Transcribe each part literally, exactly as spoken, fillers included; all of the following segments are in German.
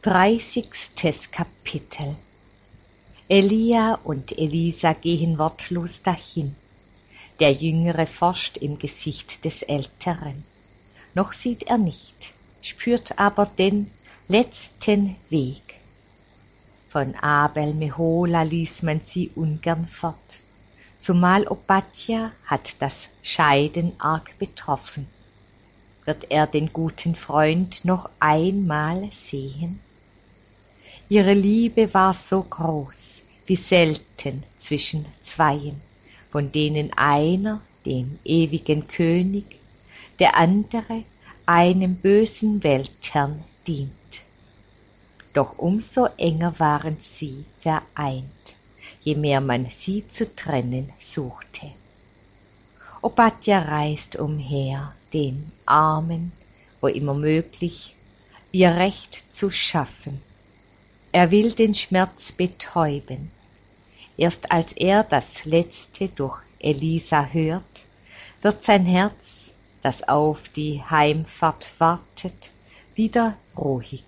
Dreißigstes Kapitel. Elia und Elisa gehen wortlos dahin. Der Jüngere forscht im Gesicht des Älteren. Noch sieht er nicht, spürt aber den letzten Weg. Von Abel Mehola ließ man sie ungern fort, zumal Obadja hat das Scheiden arg betroffen. Wird er den guten Freund noch einmal sehen? Ihre Liebe war so groß wie selten zwischen Zweien, von denen einer dem ewigen König, der andere einem bösen Weltherrn dient. Doch umso enger waren sie vereint, je mehr man sie zu trennen suchte. Obadja reist umher, den Armen, wo immer möglich, ihr Recht zu schaffen. Er will den Schmerz betäuben. Erst als er das Letzte durch Elisa hört, wird sein Herz, das auf die Heimfahrt wartet, wieder ruhig.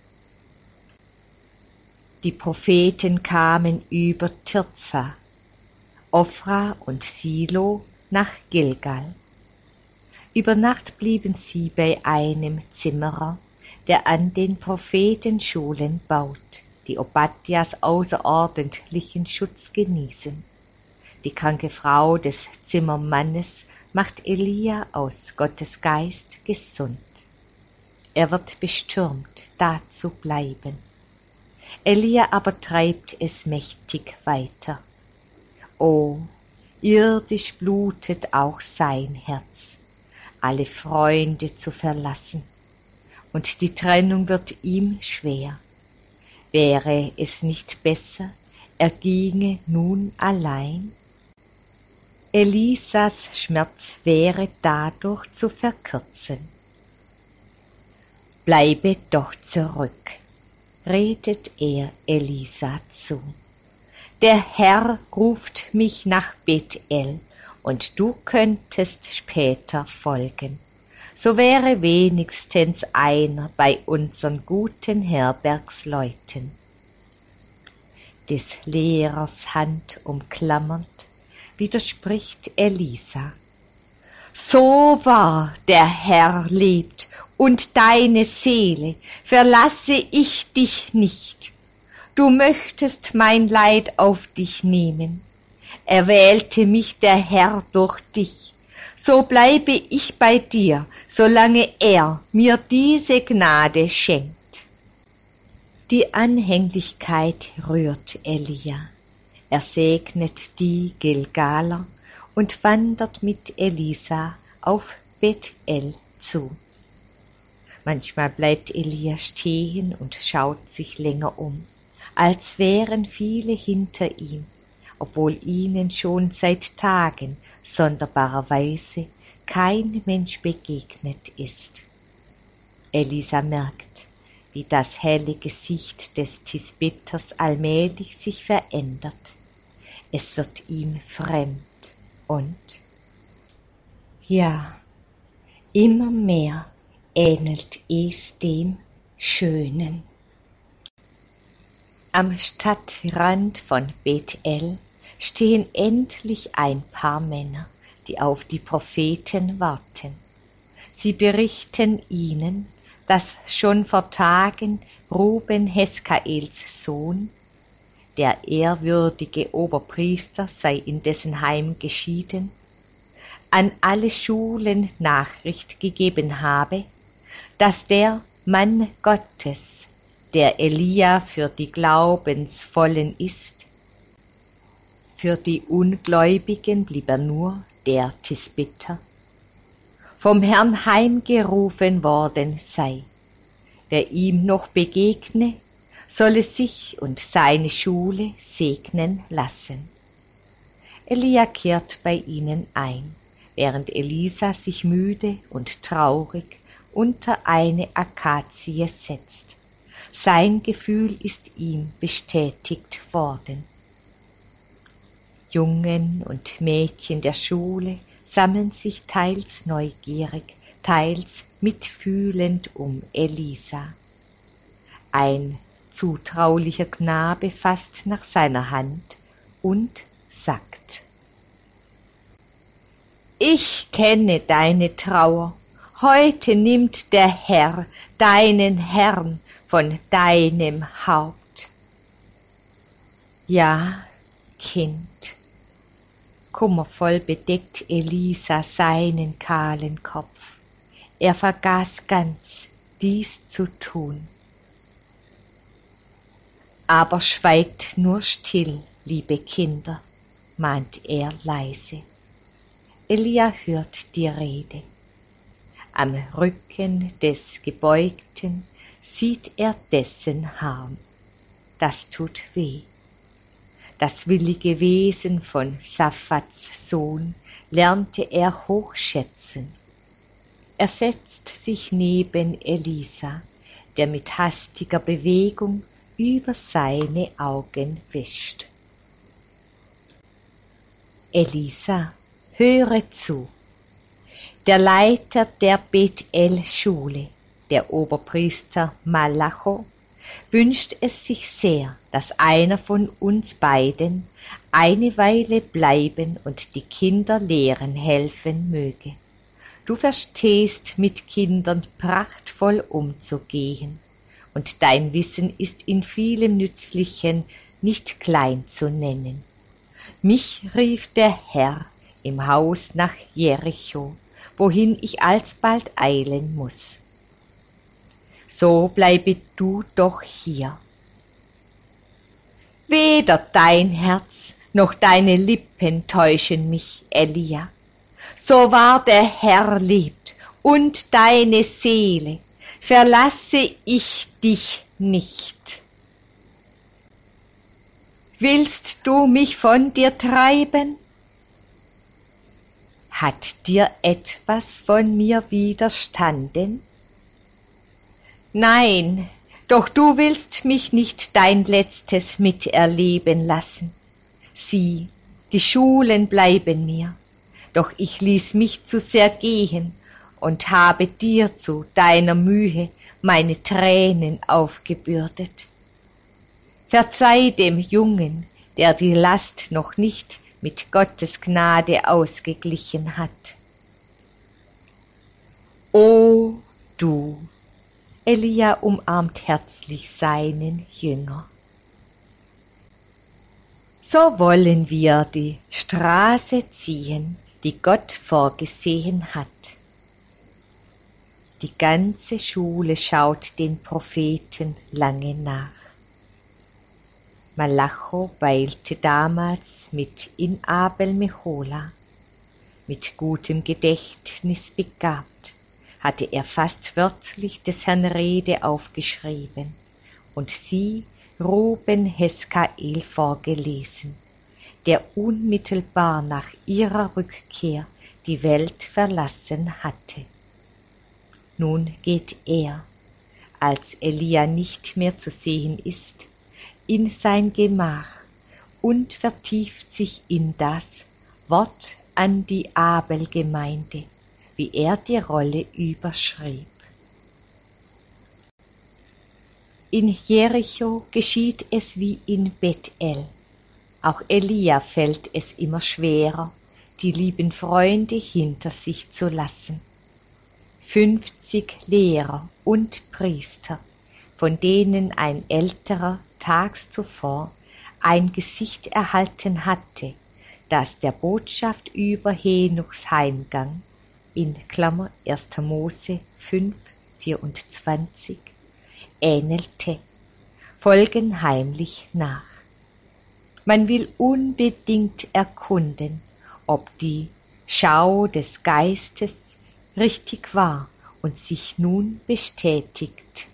Die Propheten kamen über Tirza, Ophra und Silo nach Gilgal. Über Nacht blieben sie bei einem Zimmerer, der an den Prophetenschulen baut, die Obadjas außerordentlichen Schutz genießen. Die kranke Frau des Zimmermannes macht Elia aus Gottes Geist gesund. Er wird bestürmt, da zu bleiben. Elia aber treibt es mächtig weiter. O, irdisch blutet auch sein Herz, alle Freunde zu verlassen, und die Trennung wird ihm schwer. Wäre es nicht besser, er ginge nun allein? Elisas Schmerz wäre dadurch zu verkürzen. Bleibe doch zurück, redet er Elisa zu. Der Herr ruft mich nach Bethel, und du könntest später folgen. So wäre wenigstens einer bei unseren guten Herbergsleuten. Des Lehrers Hand umklammernd, widerspricht Elisa. So wahr der Herr lebt und deine Seele, verlasse ich dich nicht. Du möchtest mein Leid auf dich nehmen. Erwählte mich der Herr durch dich. So bleibe ich bei dir, solange er mir diese Gnade schenkt. Die Anhänglichkeit rührt Elia. Er segnet die Gilgaler und wandert mit Elisa auf Bethel zu. Manchmal bleibt Elia stehen und schaut sich länger um, als wären viele hinter ihm, obwohl ihnen schon seit Tagen sonderbarerweise kein Mensch begegnet ist. Elisa merkt, wie das helle Gesicht des Tisbitters allmählich sich verändert. Es wird ihm fremd und, ja, immer mehr ähnelt es dem Schönen. Am Stadtrand von Bethel stehen endlich ein paar Männer, die auf die Propheten warten. Sie berichten ihnen, dass schon vor Tagen Ruben Heskaels Sohn, der ehrwürdige Oberpriester, sei in dessen Heim geschieden, an alle Schulen Nachricht gegeben habe, dass der Mann Gottes, der Elia für die Glaubensvollen ist, für die Ungläubigen blieb er nur der Tisbitter, vom Herrn heimgerufen worden sei. Wer ihm noch begegne, solle sich und seine Schule segnen lassen. Elia kehrt bei ihnen ein, während Elisa sich müde und traurig unter eine Akazie setzt. Sein Gefühl ist ihm bestätigt worden. Jungen und Mädchen der Schule sammeln sich teils neugierig, teils mitfühlend um Elisa. Ein zutraulicher Knabe fasst nach seiner Hand und sagt: Ich kenne deine Trauer, heute nimmt der Herr deinen Herrn von deinem Haupt. Ja, Kind, kummervoll bedeckt Elisa seinen kahlen Kopf. Er vergaß ganz, dies zu tun. Aber schweigt nur still, liebe Kinder, mahnt er leise. Elia hört die Rede. Am Rücken des Gebeugten sieht er dessen Harm. Das tut weh. Das willige Wesen von Saphats Sohn lernte er hochschätzen. Er setzt sich neben Elisa, der mit hastiger Bewegung über seine Augen wischt. Elisa, höre zu. Der Leiter der Beth-El-Schule, der Oberpriester Malacho, wünscht es sich sehr, dass einer von uns beiden eine Weile bleiben und die Kinder lehren helfen möge. Du verstehst mit Kindern prachtvoll umzugehen, und dein Wissen ist in vielem Nützlichen nicht klein zu nennen. Mich rief der Herr im Haus nach Jericho, wohin ich alsbald eilen muß. So bleibe du doch hier. Weder dein Herz noch deine Lippen täuschen mich, Elia. So wahr der Herr lebt und deine Seele, verlasse ich dich nicht. Willst du mich von dir treiben? Hat dir etwas von mir widerstanden? Nein, doch du willst mich nicht dein Letztes miterleben lassen. Sieh, die Schulen bleiben mir, doch ich ließ mich zu sehr gehen und habe dir zu deiner Mühe meine Tränen aufgebürdet. Verzeih dem Jungen, der die Last noch nicht mit Gottes Gnade ausgeglichen hat. O du! Elia umarmt herzlich seinen Jünger. So wollen wir die Straße ziehen, die Gott vorgesehen hat. Die ganze Schule schaut den Propheten lange nach. Malacho weilte damals mit in Abel-Mehola. Mit gutem Gedächtnis begabt, hatte er fast wörtlich des Herrn Rede aufgeschrieben und sie Ruben Heskael vorgelesen, der unmittelbar nach ihrer Rückkehr die Welt verlassen hatte. Nun geht er, als Elia nicht mehr zu sehen ist, in sein Gemach und vertieft sich in das Wort an die Abel-Gemeinde, wie er die Rolle überschrieb. In Jericho geschieht es wie in Bethel. Auch Elia fällt es immer schwerer, die lieben Freunde hinter sich zu lassen. Fünfzig Lehrer und Priester, von denen ein älterer tags zuvor ein Gesicht erhalten hatte, das der Botschaft über Henochs Heimgang in Klammer erster Mose fünf vierundzwanzig ähnelte, folgen heimlich nach. Man will unbedingt erkunden, ob die Schau des Geistes richtig war und sich nun bestätigt.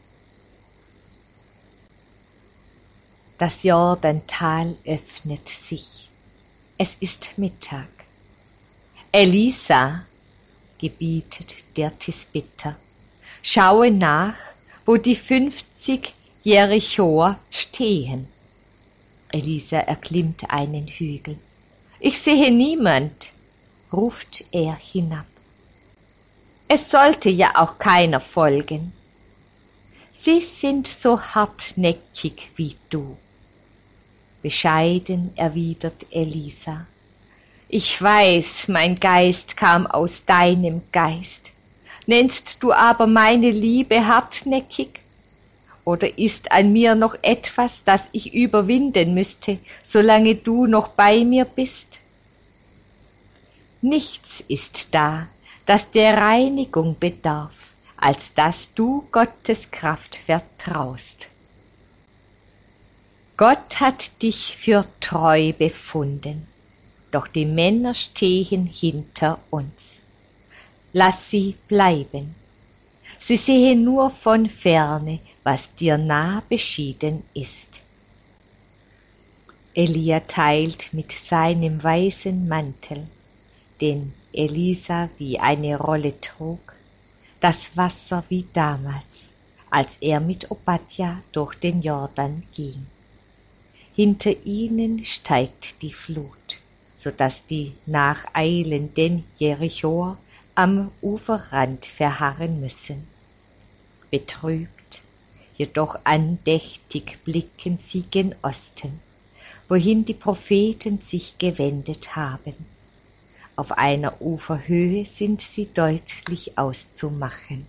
Das Jordantal öffnet sich. Es ist Mittag. Elisa, gebietet der Tisbiter, schaue nach, wo die fünfzig Jerichoer stehen. Elisa erklimmt einen Hügel. Ich sehe niemand, ruft er hinab. Es sollte ja auch keiner folgen. Sie sind so hartnäckig wie du. Bescheiden erwidert Elisa. Ich weiß, mein Geist kam aus deinem Geist. Nennst du aber meine Liebe hartnäckig? Oder ist an mir noch etwas, das ich überwinden müsste, solange du noch bei mir bist? Nichts ist da, das der Reinigung bedarf, als dass du Gottes Kraft vertraust. Gott hat dich für treu befunden, doch die Männer stehen hinter uns. Lass sie bleiben. Sie sehen nur von ferne, was dir nah beschieden ist. Elia teilt mit seinem weißen Mantel, den Elisa wie eine Rolle trug, das Wasser wie damals, als er mit Obadja durch den Jordan ging. Hinter ihnen steigt die Flut, so dass die nacheilenden Jerichoer am Uferrand verharren müssen. Betrübt, jedoch andächtig blicken sie gen Osten, wohin die Propheten sich gewendet haben. Auf einer Uferhöhe sind sie deutlich auszumachen.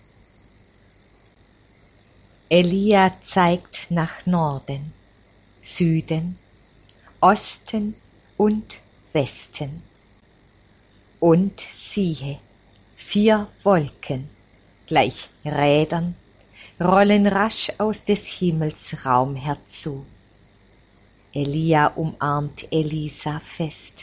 Elia zeigt nach Norden, Süden, Osten und Westen. Und siehe, vier Wolken, gleich Rädern, rollen rasch aus des Himmels Raum herzu. Elia umarmt Elisa fest.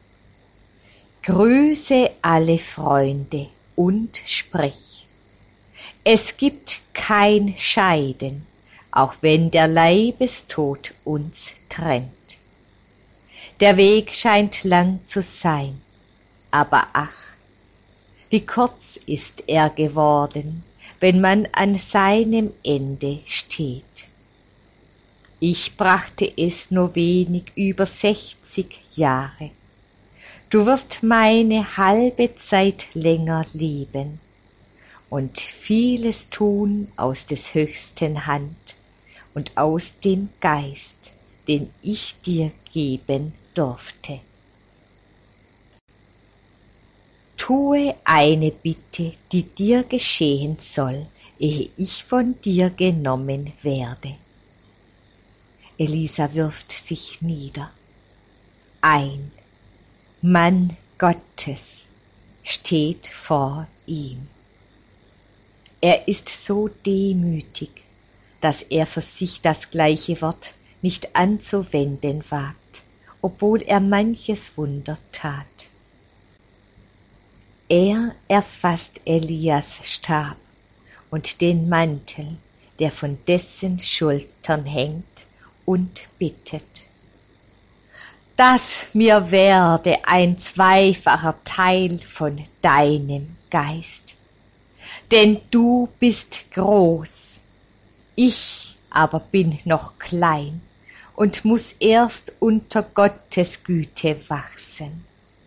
Grüße alle Freunde und sprich, es gibt kein Scheiden, auch wenn der Leibestod uns trennt. Der Weg scheint lang zu sein, aber ach, wie kurz ist er geworden, wenn man an seinem Ende steht. Ich brachte es nur wenig über sechzig Jahre. Du wirst meine halbe Zeit länger leben und vieles tun aus des Höchsten Hand und aus dem Geist, den ich dir geben durfte. Tue eine Bitte, die dir geschehen soll, ehe ich von dir genommen werde. Elisa wirft sich nieder. Ein Mann Gottes steht vor ihm. Er ist so demütig, dass er für sich das gleiche Wort nicht anzuwenden wagt, obwohl er manches Wunder tat. Er erfasst Elias Stab und den Mantel, der von dessen Schultern hängt, und bittet: Dass mir werde ein zweifacher Teil von deinem Geist, denn du bist groß, ich aber bin noch klein und muß erst unter Gottes Güte wachsen.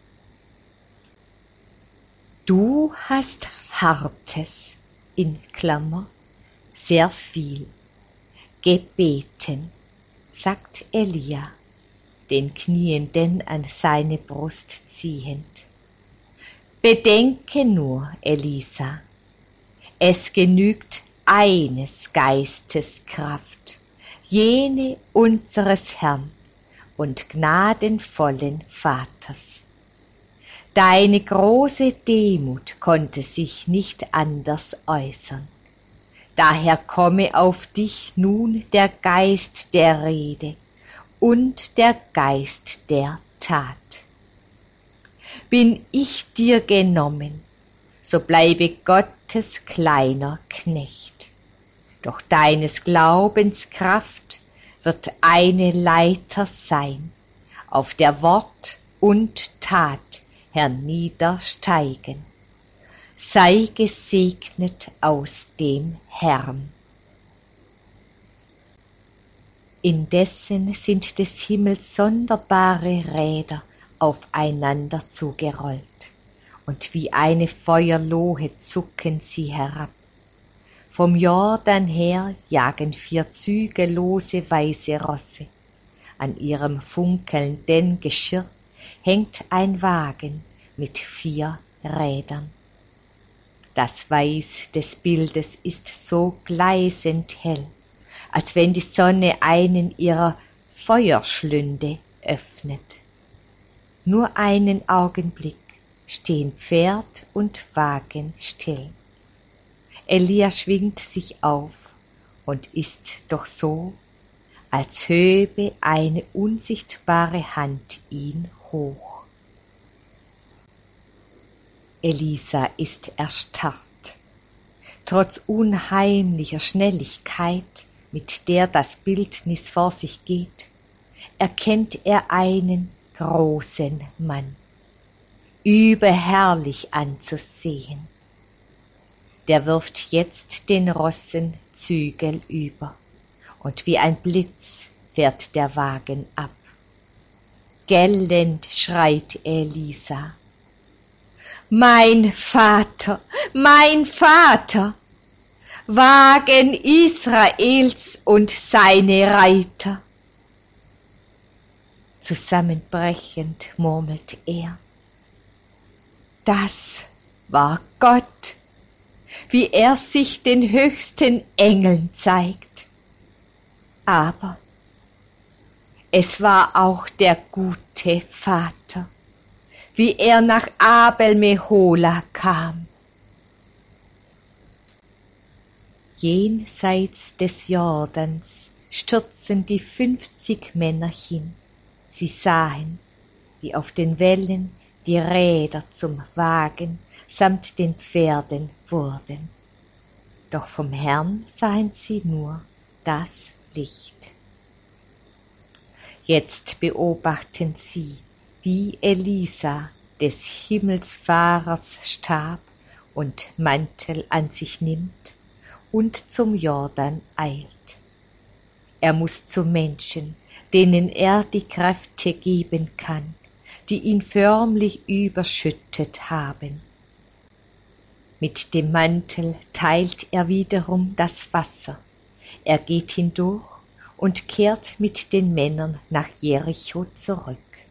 Du hast Hartes, in Klammer, sehr viel, gebeten, sagt Elia, den Knienden an seine Brust ziehend. Bedenke nur, Elisa, es genügt eines Geistes Kraft, jene unseres Herrn und gnadenvollen Vaters. Deine große Demut konnte sich nicht anders äußern. Daher komme auf dich nun der Geist der Rede und der Geist der Tat. Bin ich dir genommen, so bleibe Gottes kleiner Knecht. Doch deines Glaubens Kraft wird eine Leiter sein, auf der Wort und Tat herniedersteigen. Sei gesegnet aus dem Herrn. Indessen sind des Himmels sonderbare Räder aufeinander zugerollt, und wie eine Feuerlohe zucken sie herab. Vom Jordan her jagen vier zügellose weiße Rosse. An ihrem funkelnden Geschirr hängt ein Wagen mit vier Rädern. Das Weiß des Bildes ist so gleißend hell, als wenn die Sonne einen ihrer Feuerschlünde öffnet. Nur einen Augenblick stehen Pferd und Wagen still. Elia schwingt sich auf und ist doch so, als höbe eine unsichtbare Hand ihn hoch. Elisa ist erstarrt. Trotz unheimlicher Schnelligkeit, mit der das Bildnis vor sich geht, erkennt er einen großen Mann, überherrlich anzusehen. Der wirft jetzt den Rossen Zügel über, und wie ein Blitz fährt der Wagen ab. Gellend schreit Elisa: »Mein Vater, mein Vater! Wagen Israels und seine Reiter!« Zusammenbrechend murmelt er: »Das war Gott, wie er sich den höchsten Engeln zeigt. Aber es war auch der gute Vater, wie er nach Abel-Mehola kam.« Jenseits des Jordans stürzen die fünfzig Männer hin. Sie sahen, wie auf den Wellen die Räder zum Wagen samt den Pferden wurden. Doch vom Herrn sahen sie nur das Licht. Jetzt beobachten sie, wie Elisa des Himmelsfahrers Stab und Mantel an sich nimmt und zum Jordan eilt. Er muß zu Menschen, denen er die Kräfte geben kann, die ihn förmlich überschüttet haben. Mit dem Mantel teilt er wiederum das Wasser. Er geht hindurch und kehrt mit den Männern nach Jericho zurück.